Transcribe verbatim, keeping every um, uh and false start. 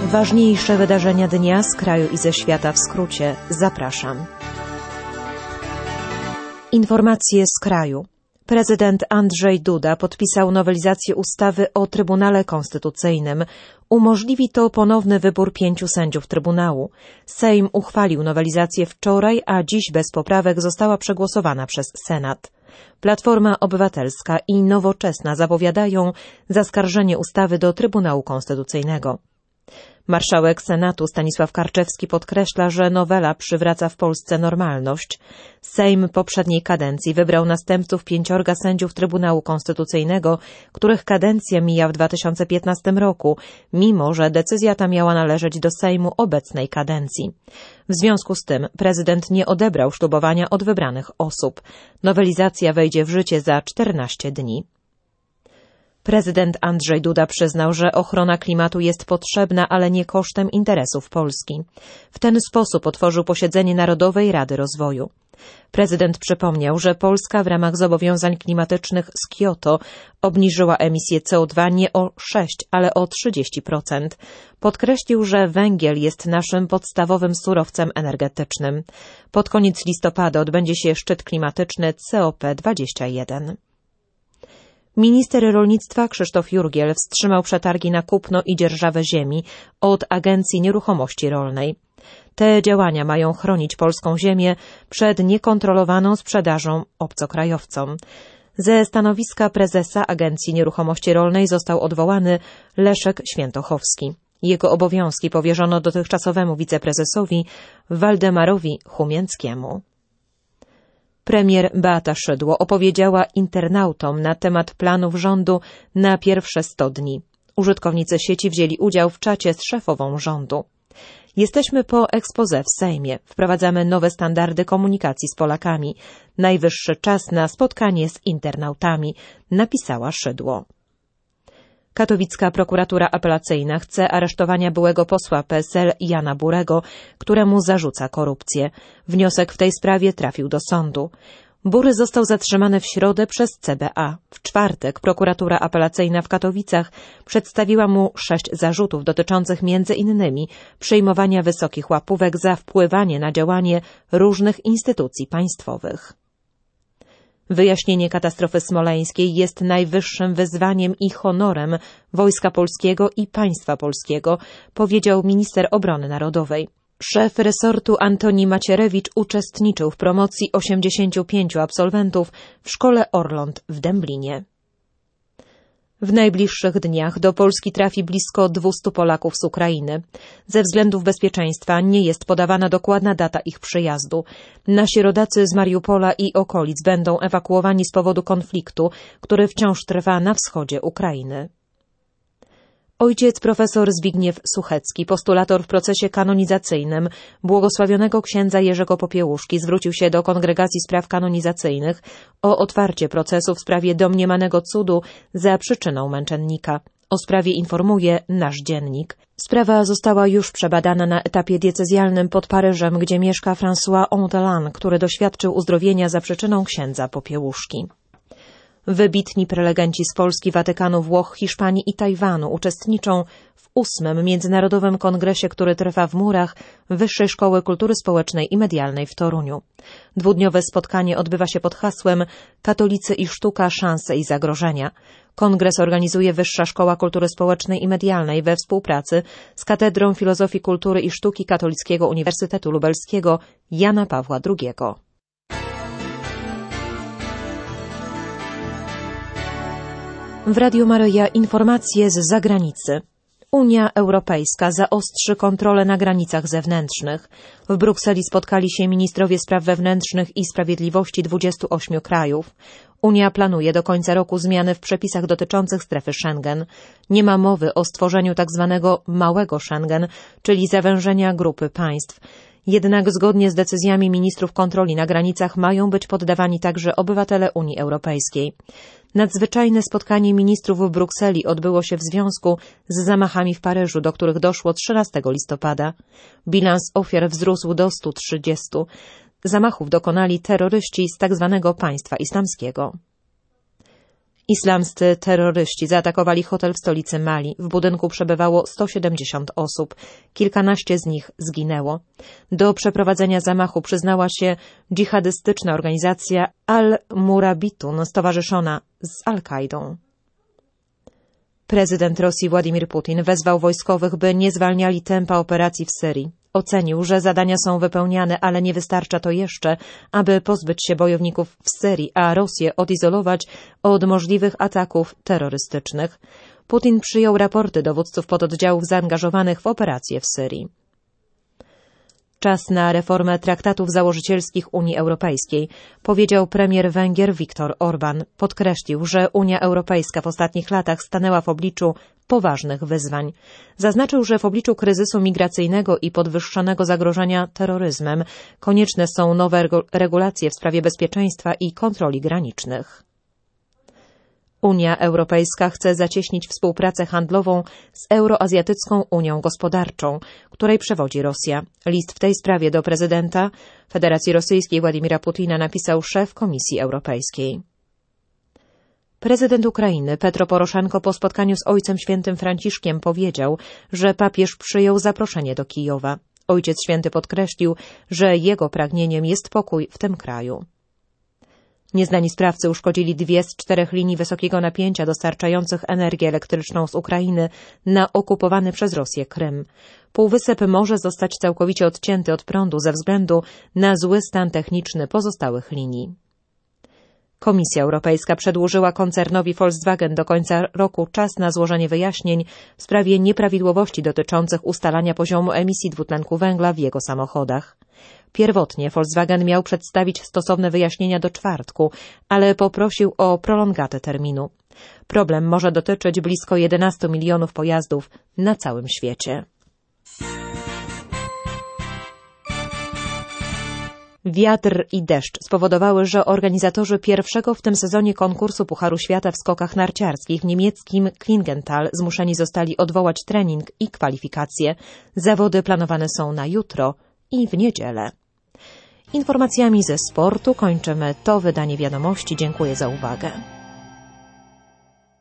Ważniejsze wydarzenia dnia z kraju i ze świata w skrócie. Zapraszam. Informacje z kraju. Prezydent Andrzej Duda podpisał nowelizację ustawy o Trybunale Konstytucyjnym. Umożliwi to ponowny wybór pięciu sędziów Trybunału. Sejm uchwalił nowelizację wczoraj, a dziś bez poprawek została przegłosowana przez Senat. Platforma Obywatelska i Nowoczesna zapowiadają zaskarżenie ustawy do Trybunału Konstytucyjnego. Marszałek Senatu Stanisław Karczewski podkreśla, że nowela przywraca w Polsce normalność. Sejm poprzedniej kadencji wybrał następców pięciorga sędziów Trybunału Konstytucyjnego, których kadencja mija w dwa tysiące piętnastym roku, mimo że decyzja ta miała należeć do Sejmu obecnej kadencji. W związku z tym prezydent nie odebrał ślubowania od wybranych osób. Nowelizacja wejdzie w życie za czternaście dni. Prezydent Andrzej Duda przyznał, że ochrona klimatu jest potrzebna, ale nie kosztem interesów Polski. W ten sposób otworzył posiedzenie Narodowej Rady Rozwoju. Prezydent przypomniał, że Polska w ramach zobowiązań klimatycznych z Kioto obniżyła emisję C O dwa nie o sześć, ale o trzydzieści procent. Podkreślił, że węgiel jest naszym podstawowym surowcem energetycznym. Pod koniec listopada odbędzie się szczyt klimatyczny C O P dwadzieścia jeden. Minister rolnictwa Krzysztof Jurgiel wstrzymał przetargi na kupno i dzierżawę ziemi od Agencji Nieruchomości Rolnej. Te działania mają chronić polską ziemię przed niekontrolowaną sprzedażą obcokrajowcom. Ze stanowiska prezesa Agencji Nieruchomości Rolnej został odwołany Leszek Świętochowski. Jego obowiązki powierzono dotychczasowemu wiceprezesowi Waldemarowi Chumięckiemu. Premier Beata Szydło opowiedziała internautom na temat planów rządu na pierwsze sto dni. Użytkownicy sieci wzięli udział w czacie z szefową rządu. Jesteśmy po exposé w Sejmie. Wprowadzamy nowe standardy komunikacji z Polakami. Najwyższy czas na spotkanie z internautami, napisała Szydło. Katowicka prokuratura apelacyjna chce aresztowania byłego posła P S L Jana Burego, któremu zarzuca korupcję. Wniosek w tej sprawie trafił do sądu. Bury został zatrzymany w środę przez C B A. W czwartek prokuratura apelacyjna w Katowicach przedstawiła mu sześć zarzutów dotyczących między innymi przyjmowania wysokich łapówek za wpływanie na działanie różnych instytucji państwowych. Wyjaśnienie katastrofy smoleńskiej jest najwyższym wyzwaniem i honorem Wojska Polskiego i państwa polskiego, powiedział minister obrony narodowej. Szef resortu Antoni Macierewicz uczestniczył w promocji osiemdziesięciu pięciu absolwentów w szkole Orląt w Dęblinie. W najbliższych dniach do Polski trafi blisko dwustu Polaków z Ukrainy. Ze względów bezpieczeństwa nie jest podawana dokładna data ich przyjazdu. Nasi rodacy z Mariupola i okolic będą ewakuowani z powodu konfliktu, który wciąż trwa na wschodzie Ukrainy. Ojciec profesor Zbigniew Suchecki, postulator w procesie kanonizacyjnym błogosławionego księdza Jerzego Popiełuszki, zwrócił się do Kongregacji Spraw Kanonizacyjnych o otwarcie procesu w sprawie domniemanego cudu za przyczyną męczennika. O sprawie informuje Nasz Dziennik. Sprawa została już przebadana na etapie diecezjalnym pod Paryżem, gdzie mieszka François Ontelan, który doświadczył uzdrowienia za przyczyną księdza Popiełuszki. Wybitni prelegenci z Polski, Watykanu, Włoch, Hiszpanii i Tajwanu uczestniczą w ósmym Międzynarodowym Kongresie, który trwa w murach Wyższej Szkoły Kultury Społecznej i Medialnej w Toruniu. Dwudniowe spotkanie odbywa się pod hasłem Katolicy i sztuka, szanse i zagrożenia. Kongres organizuje Wyższa Szkoła Kultury Społecznej i Medialnej we współpracy z Katedrą Filozofii Kultury i Sztuki Katolickiego Uniwersytetu Lubelskiego Jana Pawła drugiego. W Radiu Maryja informacje z zagranicy. Unia Europejska zaostrzy kontrolę na granicach zewnętrznych. W Brukseli spotkali się ministrowie spraw wewnętrznych i sprawiedliwości dwudziestu ośmiu krajów. Unia planuje do końca roku zmiany w przepisach dotyczących strefy Schengen. Nie ma mowy o stworzeniu tzw. małego Schengen, czyli zawężenia grupy państw. Jednak zgodnie z decyzjami ministrów kontroli na granicach mają być poddawani także obywatele Unii Europejskiej. Nadzwyczajne spotkanie ministrów w Brukseli odbyło się w związku z zamachami w Paryżu, do których doszło trzynastego listopada. Bilans ofiar wzrósł do stu trzydziestu. Zamachów dokonali terroryści z tzw. państwa islamskiego. Islamscy terroryści zaatakowali hotel w stolicy Mali. W budynku przebywało sto siedemdziesiąt osób. Kilkanaście z nich zginęło. Do przeprowadzenia zamachu przyznała się dżihadystyczna organizacja Al-Murabitun stowarzyszona z Al-Kaidą. Prezydent Rosji Władimir Putin wezwał wojskowych, by nie zwalniali tempa operacji w Syrii. Ocenił, że zadania są wypełniane, ale nie wystarcza to jeszcze, aby pozbyć się bojowników w Syrii, a Rosję odizolować od możliwych ataków terrorystycznych. Putin przyjął raporty dowódców pododdziałów zaangażowanych w operacje w Syrii. Czas na reformę traktatów założycielskich Unii Europejskiej, powiedział premier Węgier Viktor Orban. Podkreślił, że Unia Europejska w ostatnich latach stanęła w obliczu poważnych wyzwań. Zaznaczył, że w obliczu kryzysu migracyjnego i podwyższonego zagrożenia terroryzmem konieczne są nowe regulacje w sprawie bezpieczeństwa i kontroli granicznych. Unia Europejska chce zacieśnić współpracę handlową z Euroazjatycką Unią Gospodarczą, której przewodzi Rosja. List w tej sprawie do prezydenta Federacji Rosyjskiej Władimira Putina napisał szef Komisji Europejskiej. Prezydent Ukrainy Petro Poroszenko po spotkaniu z Ojcem Świętym Franciszkiem powiedział, że papież przyjął zaproszenie do Kijowa. Ojciec Święty podkreślił, że jego pragnieniem jest pokój w tym kraju. Nieznani sprawcy uszkodzili dwie z czterech linii wysokiego napięcia dostarczających energię elektryczną z Ukrainy na okupowany przez Rosję Krym. Półwysep może zostać całkowicie odcięty od prądu ze względu na zły stan techniczny pozostałych linii. Komisja Europejska przedłużyła koncernowi Volkswagen do końca roku czas na złożenie wyjaśnień w sprawie nieprawidłowości dotyczących ustalania poziomu emisji dwutlenku węgla w jego samochodach. Pierwotnie Volkswagen miał przedstawić stosowne wyjaśnienia do czwartku, ale poprosił o prolongatę terminu. Problem może dotyczyć blisko jedenastu milionów pojazdów na całym świecie. Wiatr i deszcz spowodowały, że organizatorzy pierwszego w tym sezonie konkursu Pucharu Świata w skokach narciarskich w niemieckim Klingenthal zmuszeni zostali odwołać trening i kwalifikacje. Zawody planowane są na jutro i w niedzielę. Informacjami ze sportu kończymy to wydanie wiadomości. Dziękuję za uwagę.